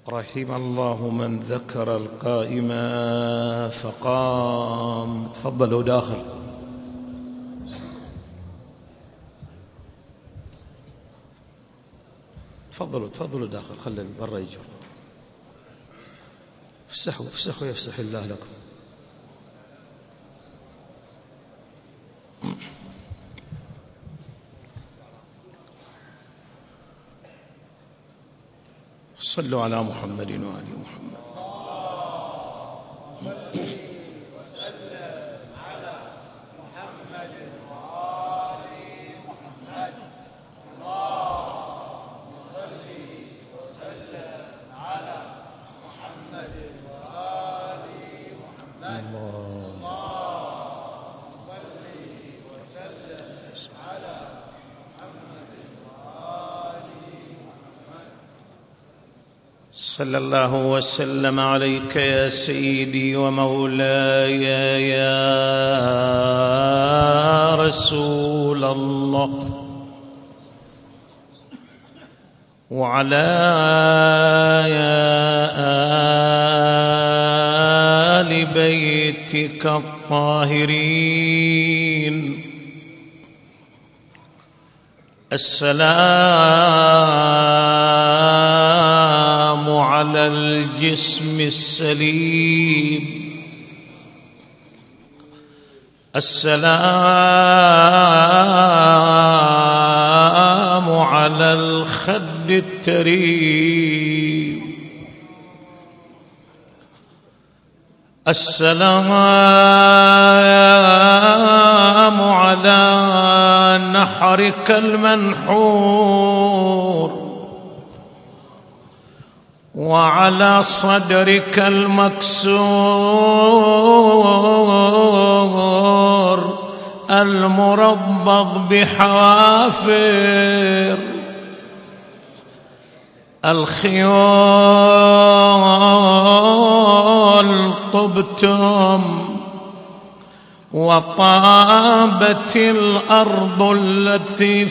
رحم الله من ذكر القائم فقام. تفضلوا داخل. تفضلوا داخل، خلي برا يجوا. افسحوا يفسح الله لكم. صلوا على محمد وآل محمد. صلى الله وسلم عليك يا سيدي ومولاي يا رسول الله، وعلى آل بيتك الطاهرين. السلام على الجسم السليم، السلام على الخد التريم، السلام على نحرك المنحور، وعلى صدرك المكسور المربض بحوافر، الخيول طبتم وطابت الأرض التي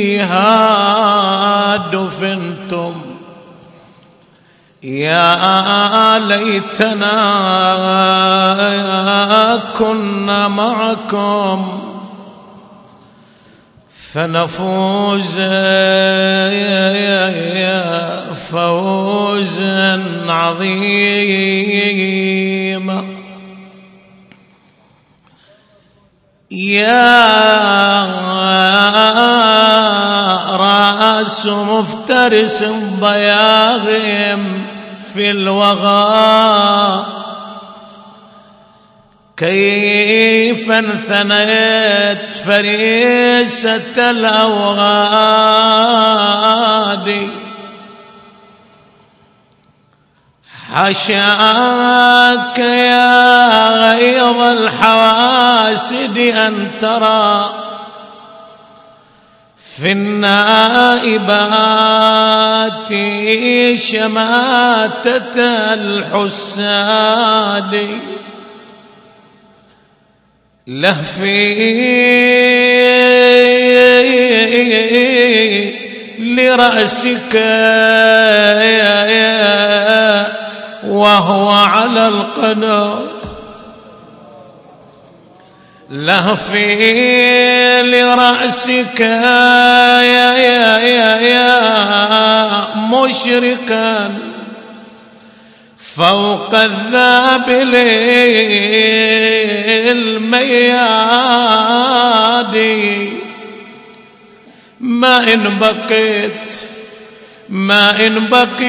فيها دفنتم. يا ليتنا كنا معكم فنفوز فوزا عظيما. يا رأس مفترس ضياغم في الوغى، كيف انثنيت فريسة الأوغاد، حشاك يا غيظ الحواسد أن ترى في النائبات شماتة الحساد، لهفي لرأسك وهو على القنا، لهفي لرأسك يا مشركا فوق الذابل المياد. ما إن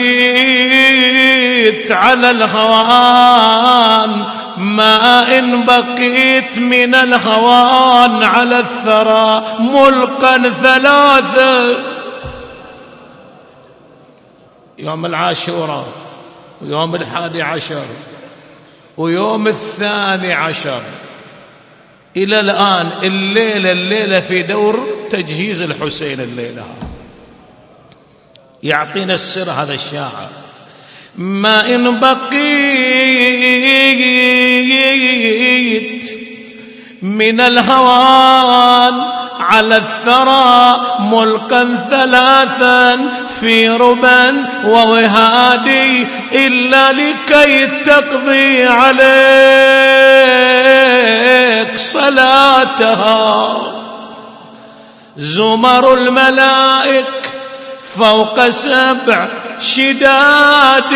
بقيت على الهوان، ما إن بقيت من الهوان على الثرى ملقا ثلاثة، يوم العاشوراء ويوم 11 ويوم 12. إلى الآن الليلة في دور تجهيز الحسين، الليلة يعطينا السر هذا الشاعر. ما إن بقيت من الهوان على الثرى ملقا ثلاثا في ربا ووهادي إلا لكي تقضي عليك صلاتها. زمر الملائك فوق 7 شداد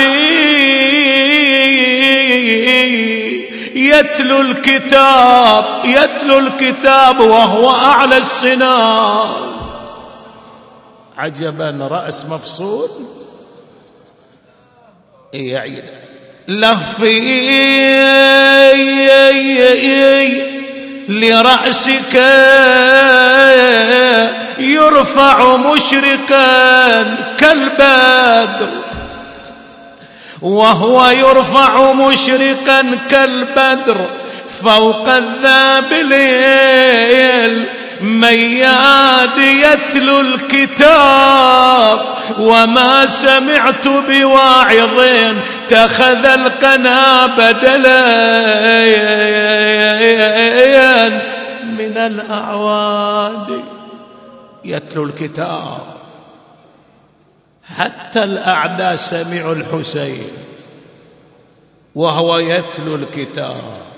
يتلو الكتاب وهو أعلى السنان. عجبا، رأس مفصول يعيد لخفي لرأسك يرفع مشرقا كالبدر، وهو يرفع مشرقا كالبدر فوق الذابلين مياد يتلو الكتاب. وما سمعت بواعظ اتخذ القنا بدلا من الأعواد. يتلو الكتاب، حتى الأعداء سمعوا الحسين وهو يتلو الكتاب.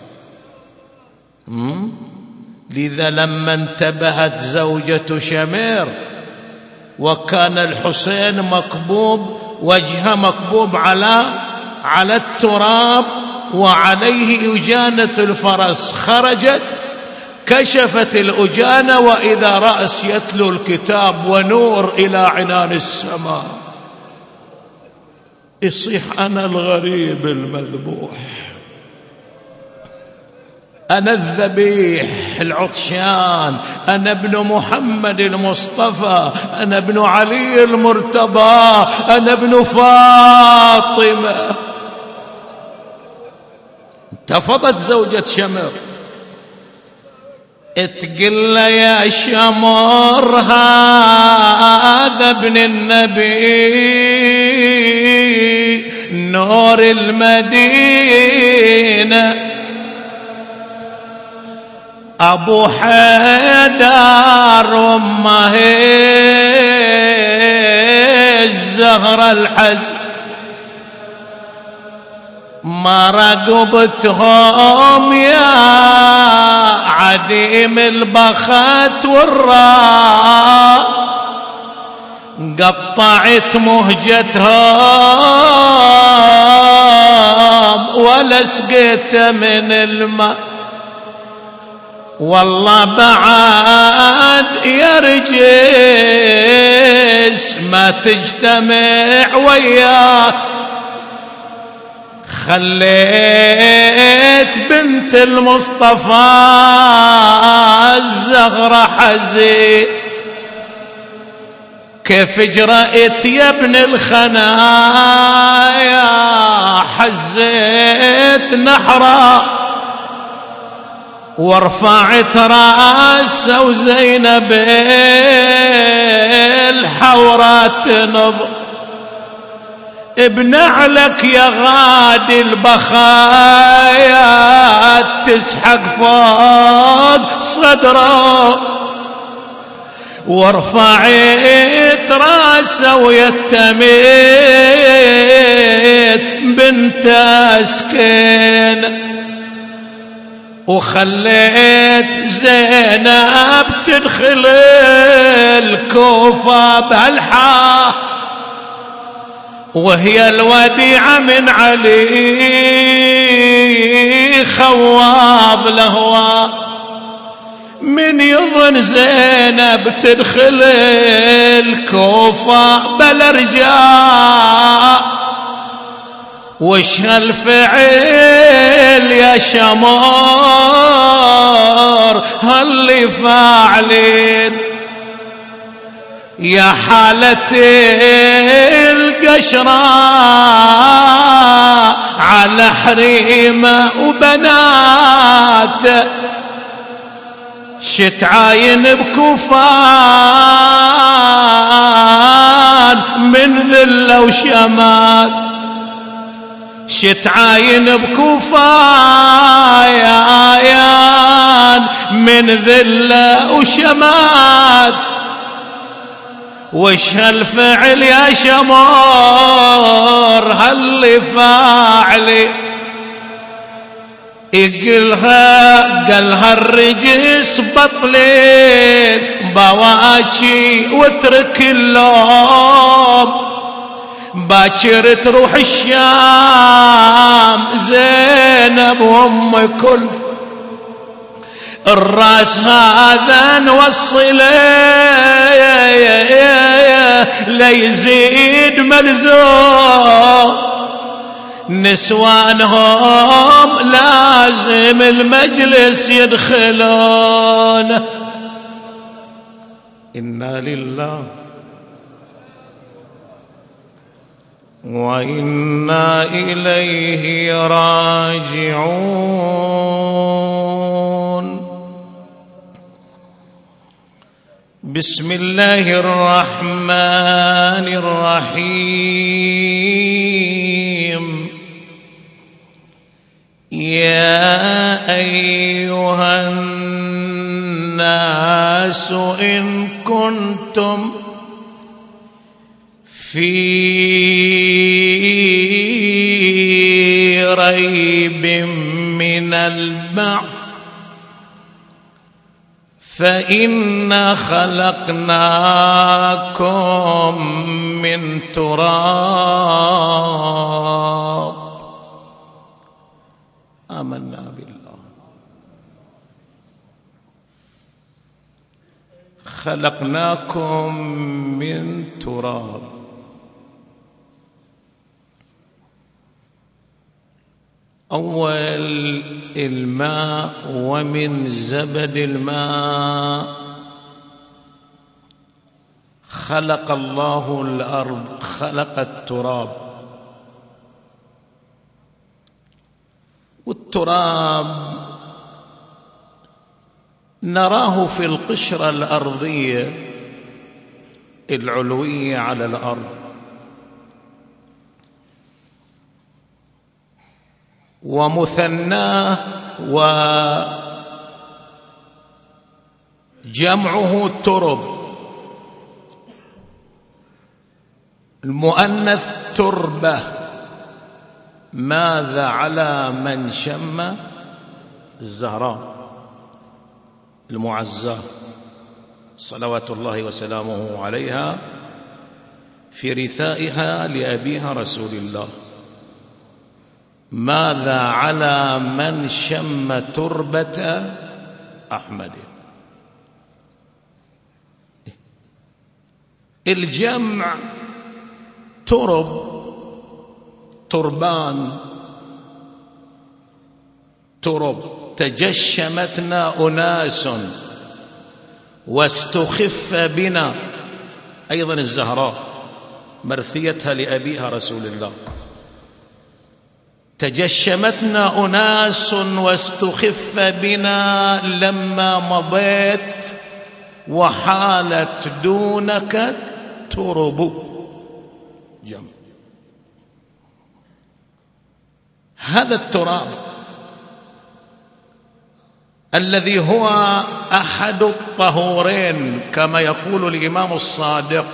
لذا لما انتبهت زوجة شمير وكان الحسين مكبوب، وجهه مكبوب على التراب وعليه أجانة الفرس، خرجت كشفت الأجانة وإذا رأس يتلو الكتاب ونور إلى عنان السماء. يصيح أنا الغريب المذبوح، أنا الذبيح العطشان، أنا ابن محمد المصطفى، أنا ابن علي المرتضى، أنا ابن فاطمة. انتفضت زوجة شمر تقل يا شمر هذا ابن النبي نور المدينة، أبو حيدر وأمه الزهرة الحزن، ما رقبتهم يا عديم البخت والراء، قطعت مهجتهم ولا سقيت من الماء. والله بعد يا رجس ما تجتمع وياه، خليت بنت المصطفى الزهرة حزين. كيف جرأت يا ابن الخنايا حزيت نحرا، ورفعت رأسه وزينب الحورة تنظر. بنعلك يا غادي البخايا تسحق فوق صدره، ورفعت راسه ويتميت بنت اسكن، وخليت زينب تدخل الكوفة بهالحا، وهي الوديعة من علي خواب لهوى. من يظن زينب تدخل الكوفة بلا رجاء، وش هالفعل يا شمار هاللي فاعلين، يا حالة القشرة على حريمة وبنات، شتعاين بكفان من ذل وشمات، شتعاين بكوفايان من ذلة وشمات، وش هالفعل يا شمار هاللي فاعلي؟ قالها الرجس بطلين بواكي واترك اللوم، باكر تروح الشام زينب وام كلف، الراس هذا نوصله ليزيد ملزوم، نسوانهم لازم المجلس يدخلون. إنا لله وإنا إليه راجعون. بسم الله الرحمن الرحيم. يا أيها الناس إن كنتم في ريب من البعث فإنا خلقناكم من تراب. آمنا بالله. خلقناكم من تراب. أول الماء، ومن زبد الماء خلق الله الأرض، خلق التراب. والتراب نراه في القشرة الأرضية العلوية على الأرض، ومثناه وجمعه ترب، المؤنث تربة. ماذا على من شم الزهراء المعزاة صلوات الله وسلامه عليها في رثائها لأبيها رسول الله؟ ماذا على من شم تربة أحمد؟ الجمع ترب، تربان، ترب. تجشمتنا أناس واستخف بنا، أيضا الزهراء مرثيتها لأبيها رسول الله. تجشمتنا أناس واستخف بنا لما مضيت وحالت دونك ترب. جمع. هذا التراب الذي هو أحد الطهورين كما يقول الإمام الصادق.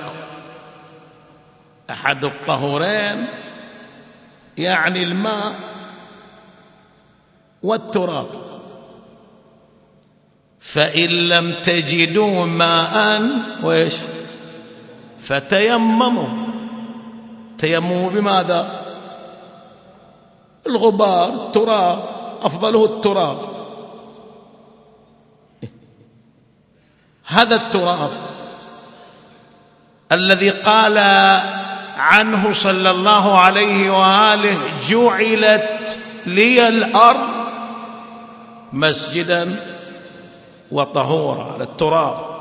أحد الطهورين يعني الماء والتراب. فإن لم تجدوا ماء وإيش فتيمموا. تيمموا بماذا؟ الغبار، التراب، أفضله التراب. هذا التراب الذي قال عنه صلى الله عليه وآله: جعلت لي الأرض مسجدا وطهورا. على التراب.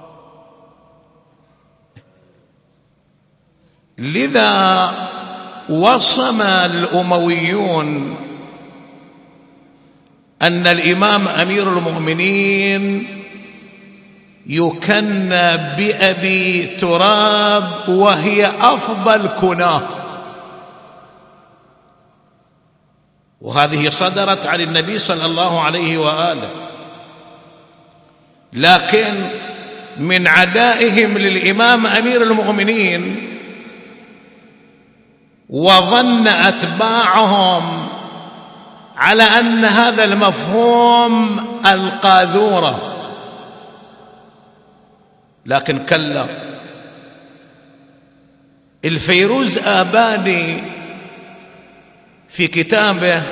لذا وصم الأمويون أن الإمام أمير المؤمنين يكنى بأبي تراب، وهي أفضل كناه. وهذه صدرت عن النبي صلى الله عليه وآله. لكن من عدائهم للإمام أمير المؤمنين وظن أتباعهم على أن هذا المفهوم القاذورة، لكن كلا. الفيروز آبادي في كتابه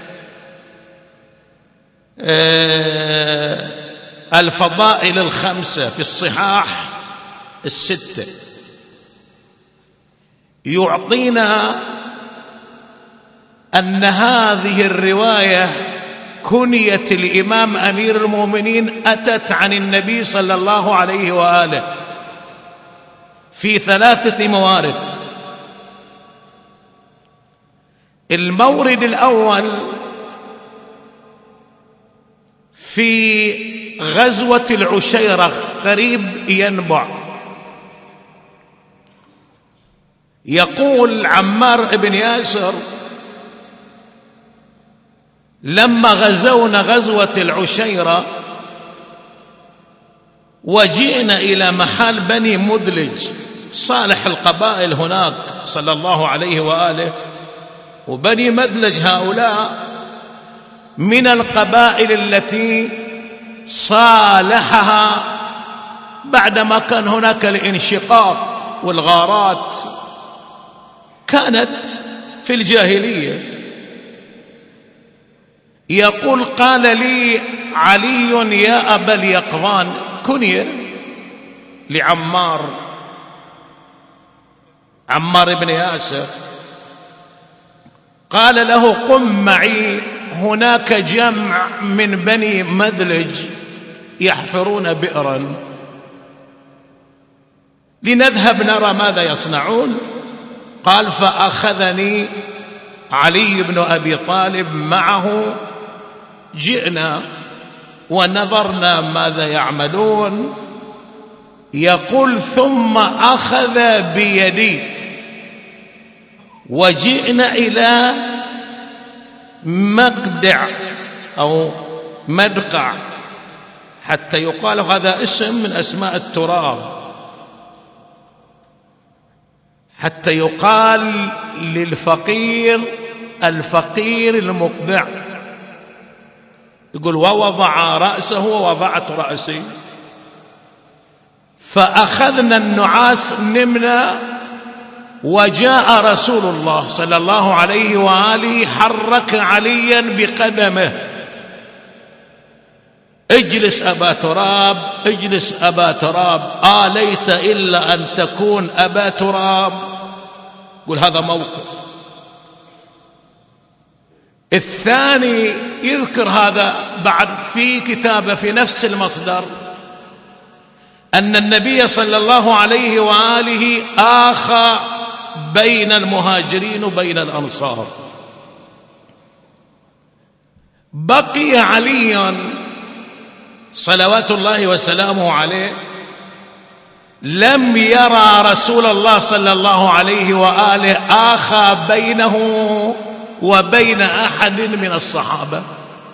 الفضائل الخمسة في الصحاح الستة يعطينا أن هذه الرواية كنية الإمام أمير المؤمنين أتت عن النبي صلى الله عليه وآله في 3 موارد. المورد الأول في غزوة العشيرة قريب ينبع، يقول عمار بن ياسر: لما غزونا غزوة العشيرة وجئنا إلى محل بني مدلج، صالح القبائل هناك صلى الله عليه وآله، وبني مدلج هؤلاء من القبائل التي صالحها بعدما كان هناك الانشقاق والغارات، كانت في الجاهلية. يقول: قال لي علي يا أبا اليقظان، كنية لعمار بن ياسر، قال له: قم معي، هناك جمع من بني مدلج يحفرون بئرا، لنذهب نرى ماذا يصنعون. قال: فأخذني علي بن أبي طالب معه، جئنا ونظرنا ماذا يعملون. يقول: ثم أخذ بيدي وجئنا إلى مقدع أو مدقع، حتى يقال هذا اسم من أسماء التراب، حتى يقال للفقير الفقير المقدع. يقول: ووضع رأسه ووضعت رأسي، فأخذنا النعاس نمنا، وجاء رسول الله صلى الله عليه وآله حرك عليا بقدمه: اجلس أبا تراب، اجلس أبا تراب، آليت إلا أن تكون أبا تراب. يقول هذا موقف. الثاني يذكر هذا بعد في كتابه في نفس المصدر، أن النبي صلى الله عليه وآله آخى بين المهاجرين وبين الأنصار. بقي علي صلوات الله وسلامه عليه لم يرى رسول الله صلى الله عليه وآله آخى بينه وبين أحد من الصحابة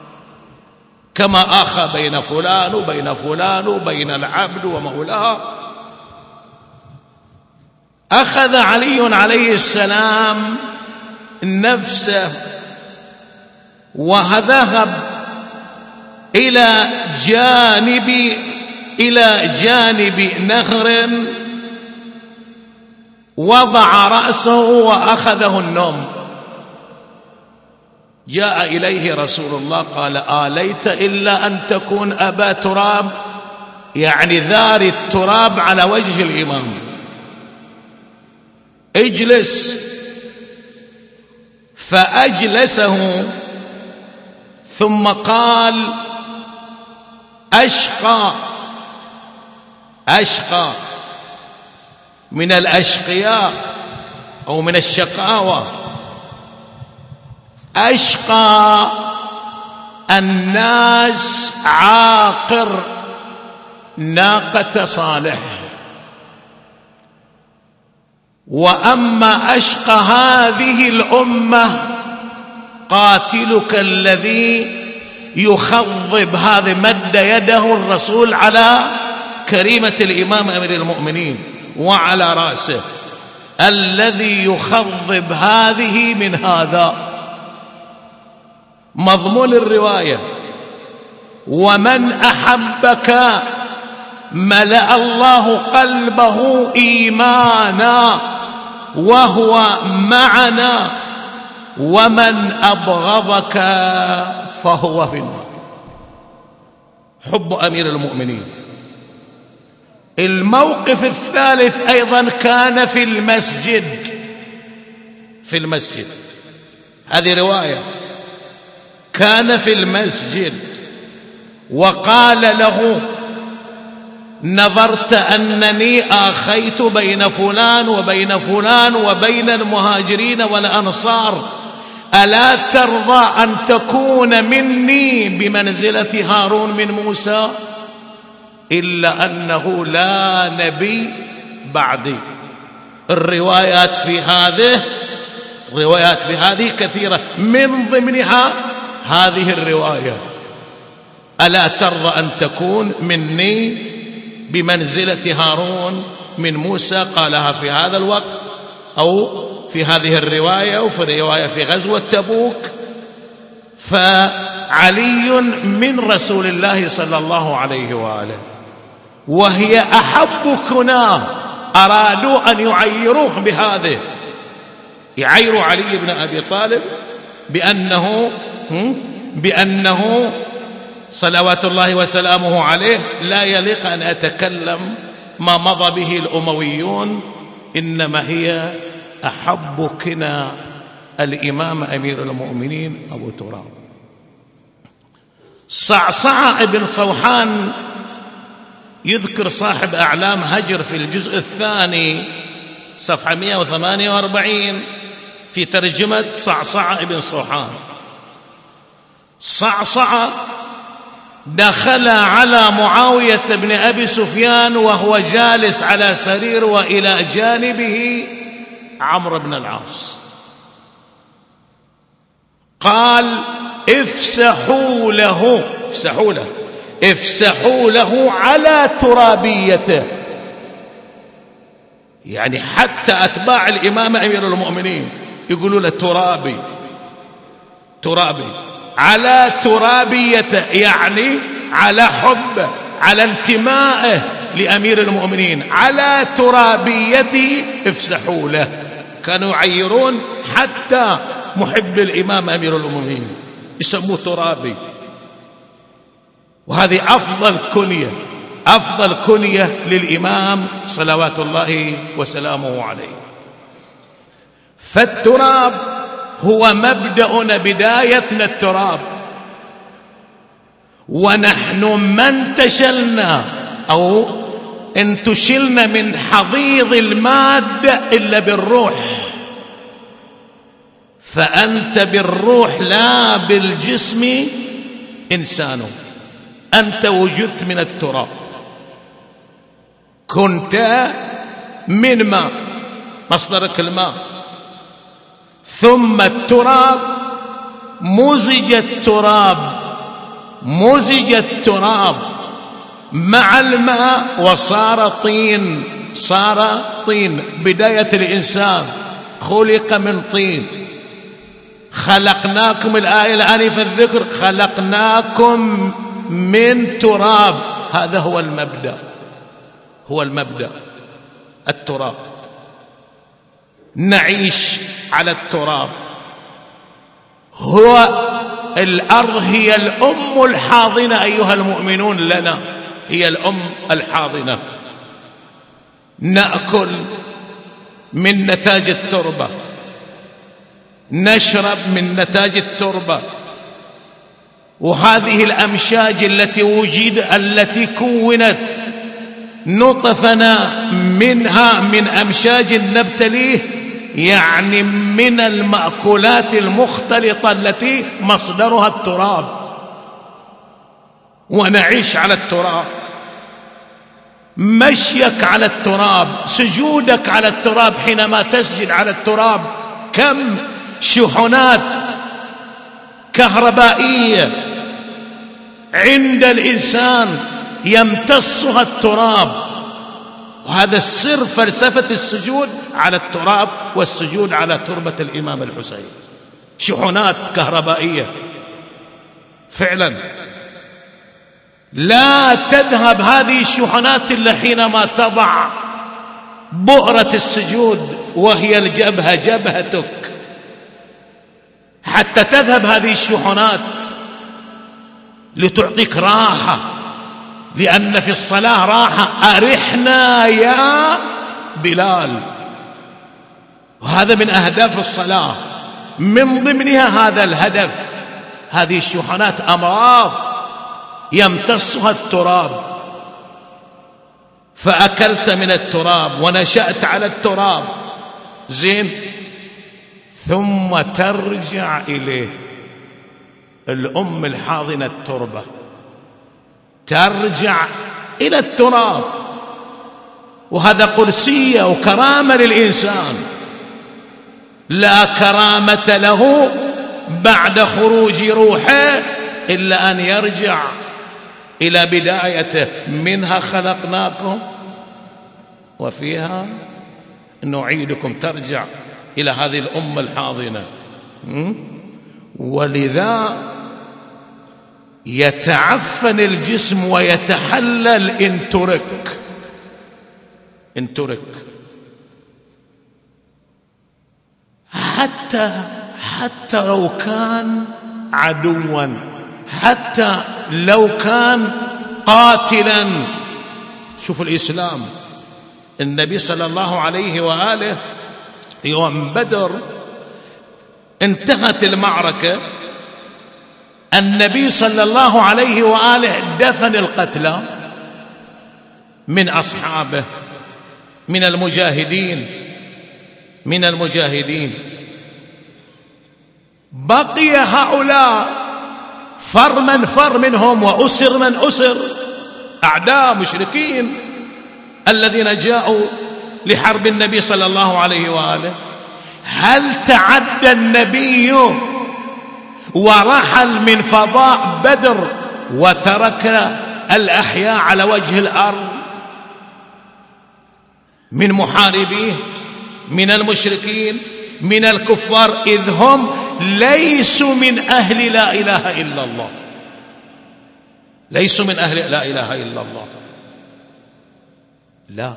كما آخى بين فلان وبين فلان وبين العبد ومولاه. أخذ علي عليه السلام نفسه وذهب إلى جانب نهر، وضع رأسه وأخذه النوم. جاء إليه رسول الله قال: آليت إلا أن تكون أبا تراب، يعني ذار التراب على وجه الإمام، اجلس. فأجلسه ثم قال: أشقى من الأشقياء أو من الشقاوة، أشقى الناس عاقر ناقة صالح، وأما أشقى هذه الأمة قاتلك الذي يخضب، هذا مد يده الرسول على كريمة الإمام أمير المؤمنين وعلى رأسه، الذي يخضب هذه من هذا. مضمون الرواية: ومن أحبك ملأ الله قلبه إيمانا وهو معنا، ومن أبغضك فهو في النار. حب أمير المؤمنين. الموقف الثالث أيضا كان في المسجد. في المسجد، هذه رواية، كان في المسجد وقال له: نظرت أنني آخيت بين فلان وبين فلان وبين المهاجرين والأنصار، ألا ترضى أن تكون مني بمنزلة هارون من موسى؟ إلا أنه لا نبي بعدي. الروايات في هذه كثيرة، من ضمنها هذه الرواية: ألا ترضى أن تكون مني بمنزلة هارون من موسى. قالها في هذا الوقت أو في هذه الرواية، وفي رواية في غزوة تبوك. فعلي من رسول الله صلى الله عليه وآله، وهي أحب كنا. أرادوا أن يعيروه بهذه، يعيروا علي بن أبي طالب بأنه صلوات الله وسلامه عليه لا يليق أن أتكلم ما مضى به الأمويون، إنما هي أحب كنا الإمام أمير المؤمنين أبو تراب. صعصعة ابن صوحان يذكر صاحب أعلام هجر في الجزء الثاني صفحة 148 في ترجمة صعصعة ابن صوحان: صعصعة دخل على معاوية بن أبي سفيان وهو جالس على سرير، وإلى جانبه عمرو بن العاص. قال: افسحوا له على ترابيته. يعني حتى أتباع الإمام أمير المؤمنين يقولوا له ترابي على ترابيته، يعني على حبه، على انتمائه لأمير المؤمنين، على ترابيته افسحوا له. كانوا يعيرون حتى محب الإمام أمير المؤمنين يسموه ترابي. وهذه أفضل كنية للإمام صلوات الله وسلامه عليه. فالتراب هو مبدأنا، بدايتنا التراب، ونحن ما انتشلنا أو انتشلنا من حضيض المادة إلا بالروح، فأنت بالروح لا بالجسم إنسان. أنت وجدت من التراب، كنت من ماء، مصدرك الماء، ثم التراب مزج التراب مع الماء وصار طين. صار طين. بداية الإنسان خلق من طين. خلقناكم، الآية الآنفة الذكر، خلقناكم من تراب. هذا هو المبدأ التراب. نعيش على التراب. الأرض هي الأم الحاضنة أيها المؤمنون لنا، هي الأم الحاضنة. نأكل من نتاج التربة، نشرب من نتاج التربة. وهذه الأمشاج التي كونت نطفنا منها من أمشاج نبتليه، يعني من المأكولات المختلطة التي مصدرها التراب، ونعيش على التراب. مشيك على التراب، سجودك على التراب. حينما تسجد على التراب كم شحنات كهربائية عند الإنسان يمتصها التراب، وهذا السر فلسفة السجود على التراب والسجود على تربة الإمام الحسين. شحنات كهربائية فعلا لا تذهب هذه الشحنات إلا حينما تضع بؤرة السجود وهي الجبهة، جبهتك، حتى تذهب هذه الشحنات لتعطيك راحة، لأن في الصلاة راحة. أرحنا يا بلال. وهذا من أهداف الصلاة، من ضمنها هذا الهدف. هذه الشحنات أمراض يمتصها التراب، فأكلت من التراب ونشأت على التراب، زين، ثم ترجع إليه. الأم الحاضنة التربة ترجع إلى التراب، وهذا قدسية وكرامة للإنسان. لا كرامة له بعد خروج روحه إلا أن يرجع إلى بدايته. منها خلقناكم وفيها نعيدكم. ترجع إلى هذه الأمة الحاضنة. ولذا يتعفن الجسم ويتحلل إن ترك. حتى لو كان عدوا، حتى لو كان قاتلا. شوفوا الإسلام، النبي صلى الله عليه وآله يوم بدر انتهت المعركة، النبي صلى الله عليه وآله دفن القتلى من أصحابه، من المجاهدين. بقي هؤلاء فر من فر منهم وأسر من أسر، أعداء مشركين الذين جاءوا لحرب النبي صلى الله عليه وآله. هل تعدى النبي ورحل من فضاء بدر وترك الأحياء على وجه الأرض من محاربيه، من المشركين، من الكفار، إذ هم ليسوا من أهل لا إله إلا الله، ليسوا من أهل لا إله إلا الله. لا،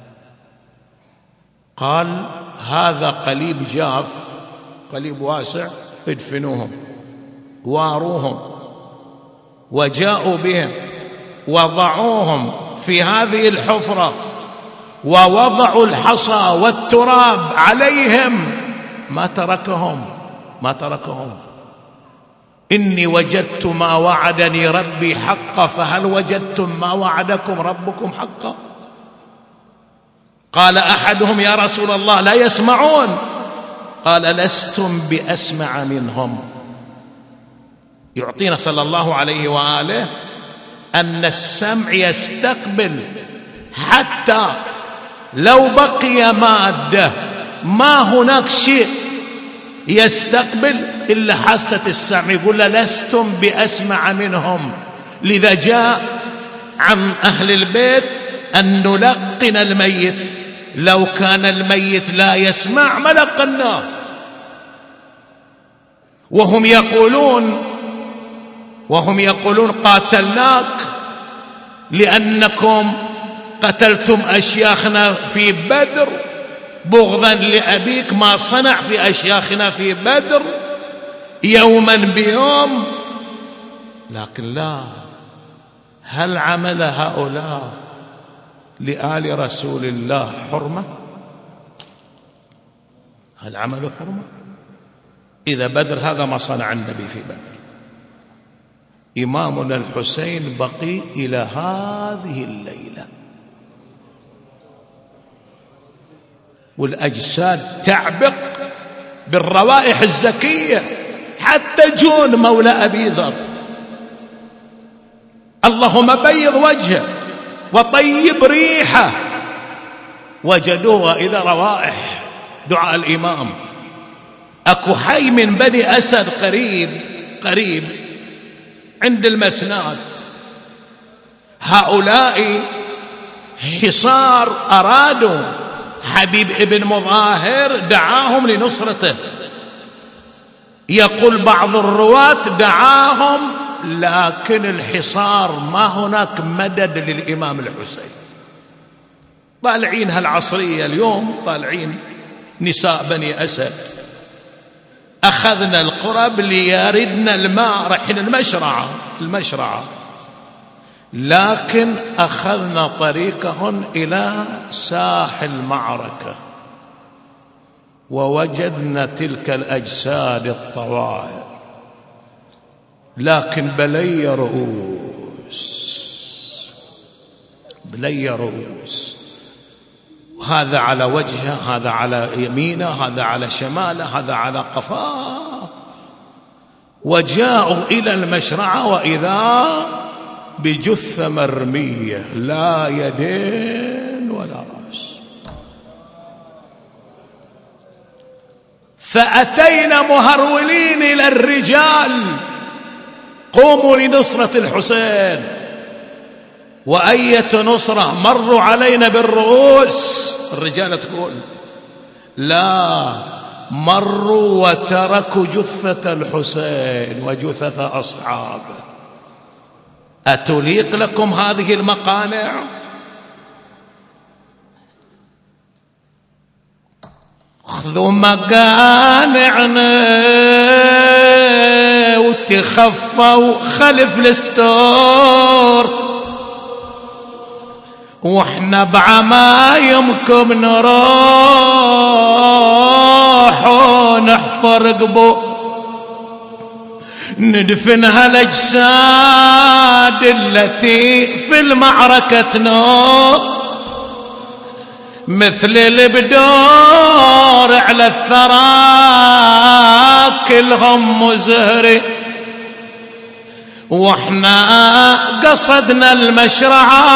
قال هذا قليب جاف، قليب واسع، ادفنوهم، واروهم، وجاءوا بهم وضعوهم في هذه الحفرة ووضعوا الحصى والتراب عليهم، ما تركهم. إني وجدت ما وعدني ربي حقا، فهل وجدتم ما وعدكم ربكم حقا؟ قال أحدهم يا رسول الله لا يسمعون. قال لستم بأسمع منهم. يعطينا صلى الله عليه وآله أن السمع يستقبل، حتى لو بقي مادة ما هناك شيء يستقبل إلا حاسة السمع. يقول لستم بأسمع منهم. لذا جاء عن أهل البيت أن نلقن الميت، لو كان الميت لا يسمع ما لقناه. وهم يقولون قاتلناك لأنكم قتلتم أشياخنا في بدر بغضا لأبيك، ما صنع في أشياخنا في بدر يوما بيوم. لكن لا، هل عمل هؤلاء لآل رسول الله حرمة؟ هل عملوا حرمة؟ إذا بدر هذا ما صنع النبي في بدر. إمامنا الحسين بقي إلى هذه الليلة، والأجساد تعبق بالروائح الزكية. حتى جون مولى أبي ذر اللهم بيض وجهه وطيب ريحه، وجدوها إذا روائح دعاء الإمام. أكو حي من بني أسد قريب عند المسنات. هؤلاء حصار أرادوا، حبيب ابن مظاهر دعاهم لنصرته. يقول بعض الرواة دعاهم، لكن الحصار ما هناك مدد للإمام الحسين. طالعين هالعصرية اليوم، طالعين نساء بني أسد، أخذنا القرب ليردنا الماء، رحنا المشرعة، لكن أخذنا طريقهن إلى ساحل المعركة، ووجدنا تلك الأجساد الطواهر، لكن بلي رؤوس، هذا على وجهه، هذا على يمينه، هذا على شماله، هذا على قفاه. وجاءوا إلى المشرعة وإذا بجثة مرمية، لا يدين ولا رأس. فأتينا مهرولين إلى الرجال، قوموا لنصرة الحسين. وأية نصرة؟ مروا علينا بالرؤوس. الرجال تقول لا، مروا وتركوا جثة الحسين وجثث أصحابه. أتليق لكم هذه المقانع؟ خذوا مقانعنا وتخفوا خلف الستور، واحنا بعمايمكم نروح ونحفر قبور، ندفن هالاجساد التي في المعركة تنور، مثل البدور على الثرى كلهم مزهري. واحنا قصدنا المشرعة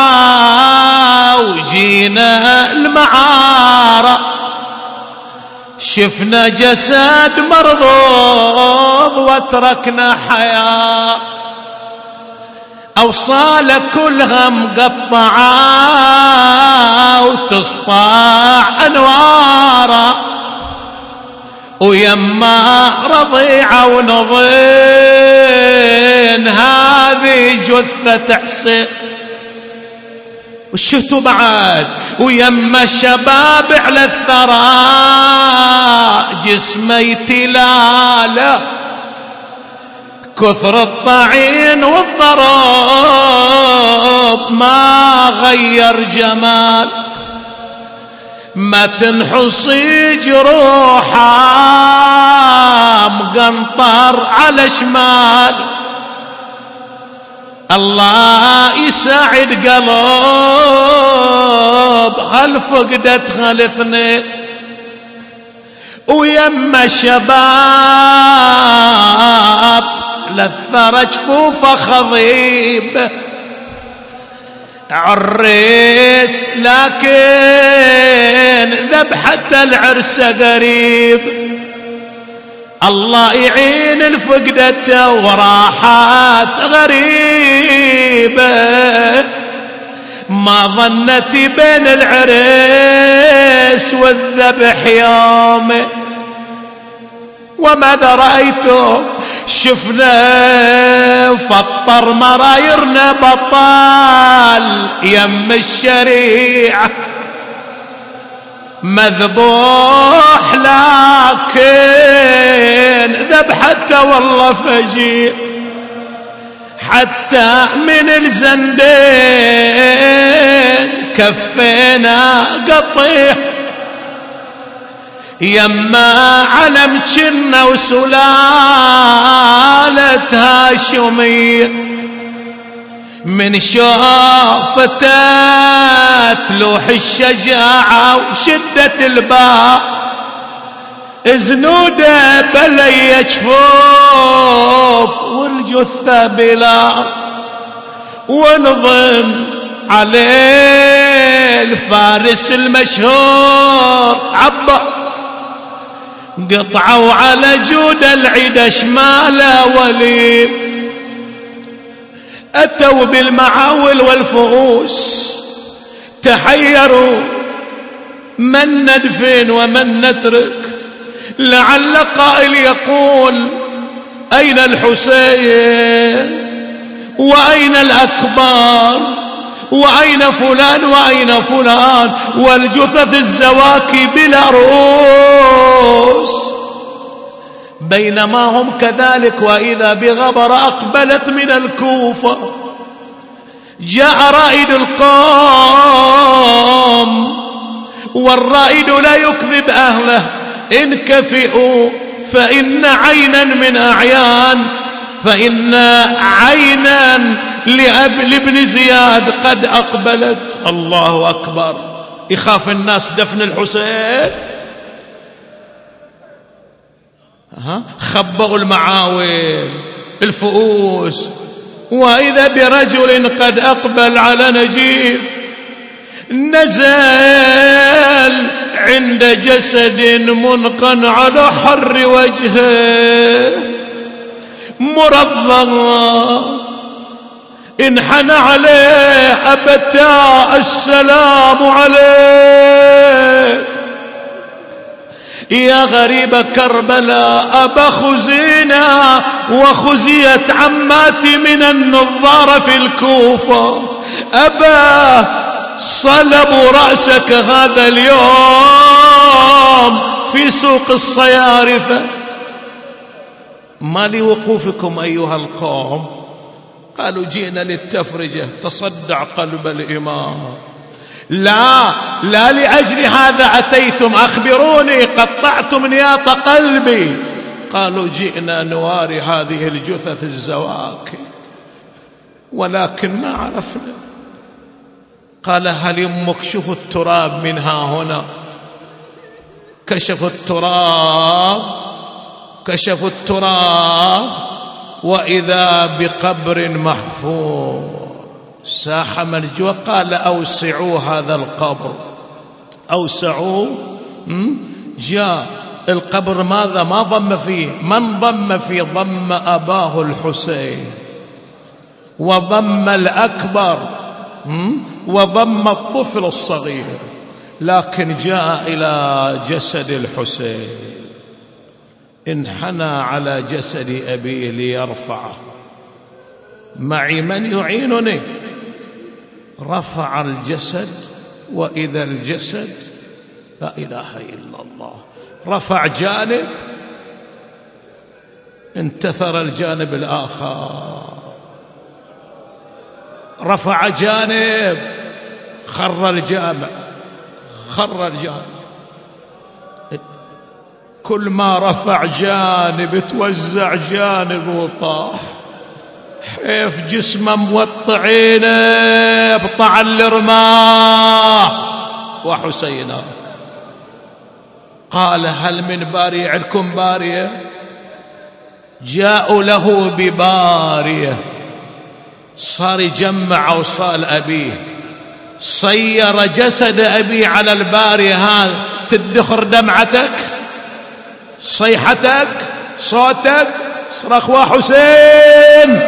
وجينا المعارة، شفنا جسد مرضوض وتركنا حياة، أوصال كلها مقطعة وتسطع أنوارا، ويما رضيعة ونظين هذه جثة حسين. وشفتوا بعد ويما الشباب على الثرى جسمه يتلاله، كثر الطعين والضرب ما غير جمال، ما تنحصي جروحها مقنطر على شمال. الله يساعد قلب هالفقدة الاثنين. ويما الشباب للثرى جفوفه خضيب عريس، لكن ذبحة العرس قريب. الله يعين الفقدة وراحات غريبة، ما ظنت بين العرس والذبح يوم. وماذا رأيتم؟ شفنا فطر مرايرنا بطال يم الشريعة مذبوح، لكن ذبحته والله فجيع. حتى من الزندين كفينا قطيع، يما علم جنة وسلالة هاشمية، من شوفتت لوح الشجاعة وشدة الباء، زنوده بلي جفوف والجثة بلا، ونظن عليه الفارس المشهور عبا قطعوا على جود العدا شماله ولي، أتوا بالمعاول والفؤوس تحيروا من ندفن ومن نترك. لعل قائل يقول أين الحسين وأين الأكبر وأين فلان وأين فلان، والجثث الزواكي بلا رؤوس. بينما هم كذلك وإذا بغبر أقبلت من الكوفة. جاء رائد القوم، والرائد لا يكذب أهله، انكفئوا فإن عينا من أعيان، فإن عينا لابن زياد قد أقبلت. الله أكبر. يخاف الناس دفن الحسين، خبأوا المعاول الفؤوس، وإذا برجل قد أقبل على نجيب، نزل عند جسد منقن على حر وجهه مرضى، انحنى عليه أبتا السلام عليك يا غريب كربلاء أبا خزينا، وخزيت عماتي من النظارة في الكوفة، أبا صلبوا رأسك هذا اليوم في سوق الصيارفة. ما لوقوفكم أيها القوم؟ قالوا جئنا للتفرجة، تصدع قلب الإمام. لا لأجل هذا أتيتم، أخبروني قطعتم نياط قلبي. قالوا جئنا نواري هذه الجثث الزواكي ولكن ما عرفنا. قال هل يمك شوفوا التراب منها هنا. كشفوا التراب وإذا بقبر محفور. ساح مرجوع. قال أوسعوا هذا القبر، أوسعوا. جاء القبر ماذا ما ضم فيه؟ من ضم فيه؟ ضم أباه الحسين، وضم الأكبر، وضم الطفل الصغير. لكن جاء إلى جسد الحسين، انحنى على جسد أبيه ليرفعه. معي من يعينني؟ رفع الجسد، وإذا الجسد لا إله إلا الله. رفع جانب، انتثر الجانب الآخر. رفع جانب، خر الجانب. كل ما رفع جانب توزع جانب وطاح. حيف جسمه موطعين بطعن الرماه وحسينا. قال هل من بارية؟ عندكم بارية؟ جاءوا له ببارية، صار يجمع أوصال أبيه، صير جسد أبيه على البارية. هذا تدخر دمعتك، صيحتك، صوتك، صرخ وحسين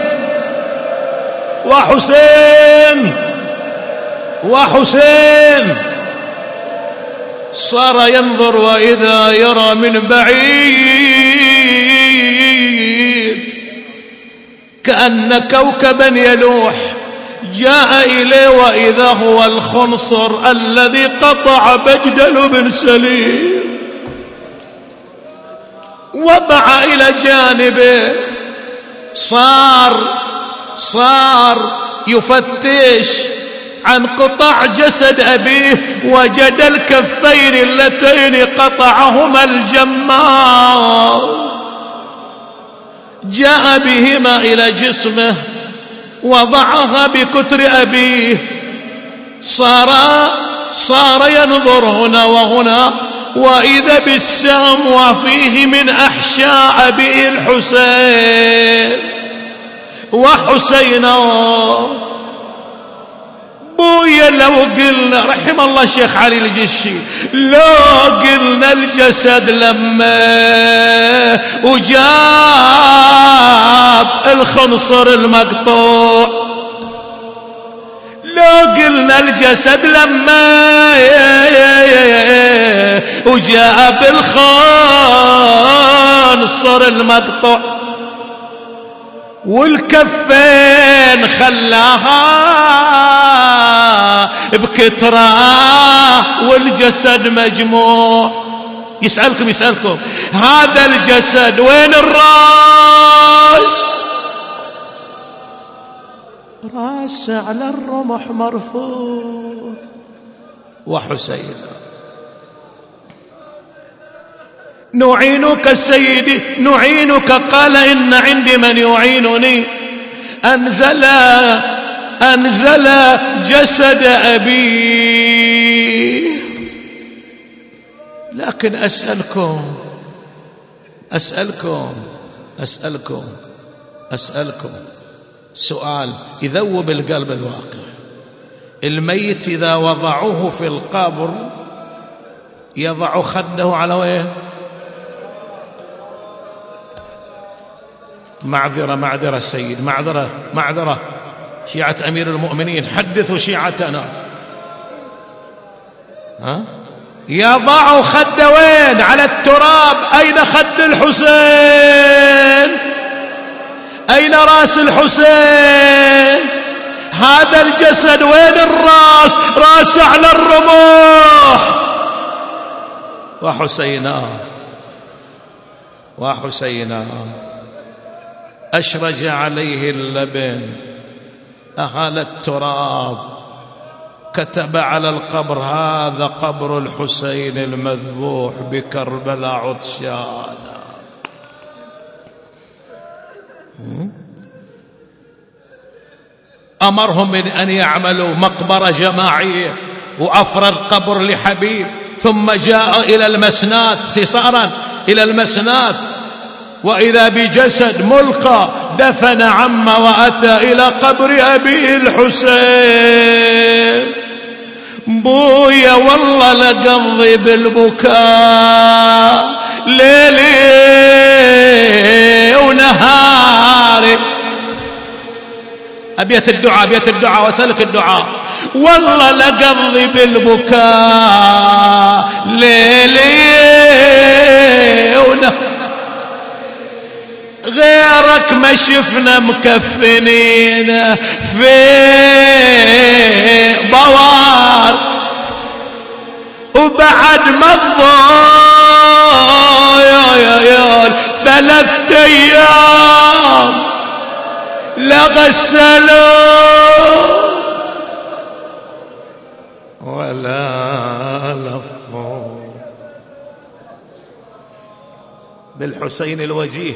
وحسين وحسين. صار ينظر وإذا يرى من بعيد كأن كوكبا يلوح. جاء إليه وإذا هو الخنصر الذي قطع بجدل بن سليم. وضع إلى جانبه، صار يفتش عن قطع جسد أبيه، وجد الكفين اللتين قطعهما الجمار. جاء بهما إلى جسمه، وضعها بكتر أبيه. صار ينظر هنا وهنا، وإذا بالسهم وفيه من أحشاء أبيه الحسين وحسينا. بويا لو قلنا رحم الله الشيخ علي الجشي، لو قلنا الجسد لما وجاب الخنصر المقطوع، لو قلنا الجسد لما وجاب الخنصر المقطوع والكفين خلاها بكترة والجسد مجموع. يسألكم هذا الجسد وين الراس؟ راسه على الرمح مرفوع. وحسين نعينك سيدي نعينك، قال إن عندي من يعينني. أنزل جسد أبي. لكن أسألكم سؤال يذوب القلب الواقع. الميت إذا وضعوه في القبر يضع خده على وين؟ معذرة سيد، معذرة شيعة أمير المؤمنين، حدثوا شيعتنا. يضع خده وين؟ على التراب. أين خد الحسين؟ أين رأس الحسين؟ هذا الجسد وين الرأس؟ رأس على الرموح. وحسينا أشرج عليه اللبن، أهال التراب، كتب على القبر هذا قبر الحسين المذبوح بكربلاء عطشانا. أمرهم من أن يعملوا مقبرة جماعية وأفرد قبر لحبيب، ثم جاء إلى المسنات، اختصارا إلى المسنات، وإذا بجسد ملقى، دفن عمه وأتى إلى قبر أبيه الحسين. بويا والله لقضي بالبكاء ليلي ونهاري. أبيت الدعاء وأسألك الدعاء. والله لقضي بالبكاء ليلي ونهاري، غيرك ما شفنا مكفنين في بوار، وبعد ما الضايل 3 أيام لغسلوا ولا لفوا. بالحسين الوجيه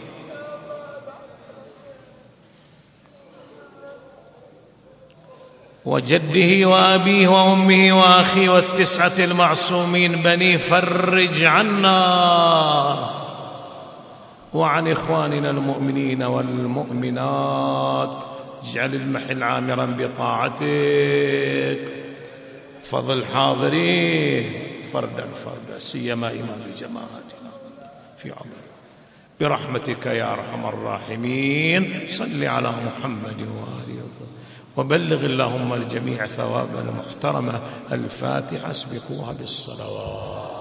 وجده وأبيه وأمه وأخيه و9 المعصومين بني، فرج عنا وعن إخواننا المؤمنين والمؤمنات، اجعل المحل عامرا بطاعتك، فضل الحاضرين فردا سيما إمام جماعتنا في عمره برحمتك يا أرحم الراحمين. صل على محمد وآله وبلغ اللهم الجميع ثواب المحترمة. الفاتحة، اسبقوها بالصلوات.